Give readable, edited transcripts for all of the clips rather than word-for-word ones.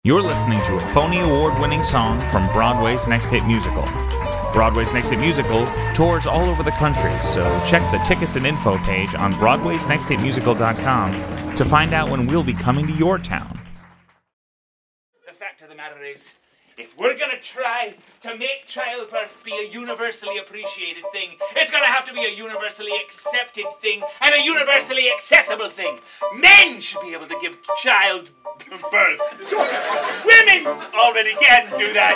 You're listening to a phony award-winning song from Broadway's Next Hit Musical. Broadway's Next Hit Musical tours all over the country, so check the tickets and info page on broadwaysnexthitmusical.com to find out when we'll be coming to your town. The fact of the matter is, if we're gonna try to make childbirth be a universally appreciated thing, it's gonna have to be a universally accepted thing and a universally accessible thing. Men should be able to give childbirth. Women already can do that.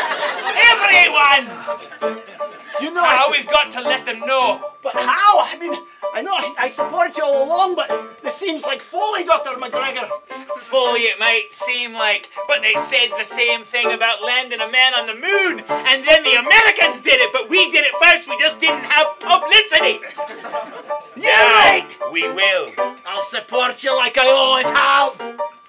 Everyone! You know, we've got to let them know. But how? I mean, I know I support you all along, but this seems like folly, Dr. McGregor. Folly it might seem like, but they said the same thing about landing a man on the moon, and then the Americans did it, but we did it first, we just didn't have publicity. Yeah, right! We will. I'll support you like I always have.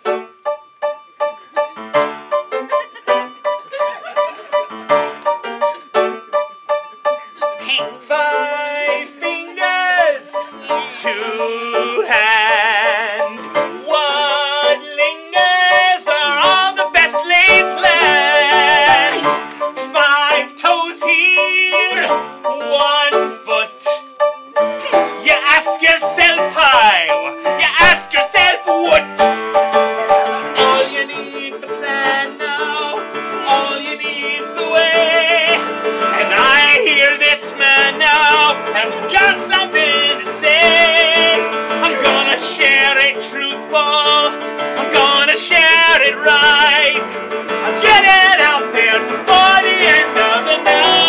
Five fingers, two hands, what lingers are all the best laid plans. 5 toes here, 1 foot. You ask yourself how, you ask yourself what. All you need's the plan now, all you need's the way. And I hear this man now, I've got something to say. I'm gonna share it truthful, I'm gonna share it right. I'll get it out there before the end of the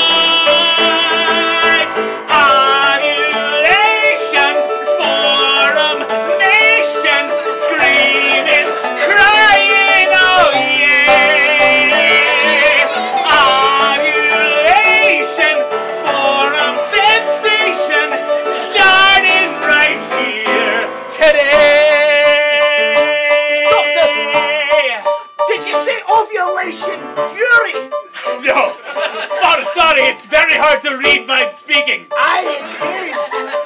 night. Ovulation, forum, nation, screaming, crying, oh yeah. Ovulation, forum, sensation, starting right here today. Doctor, did you say ovulation fury? No, sorry, it's very hard to read my speaking. Aye, it is.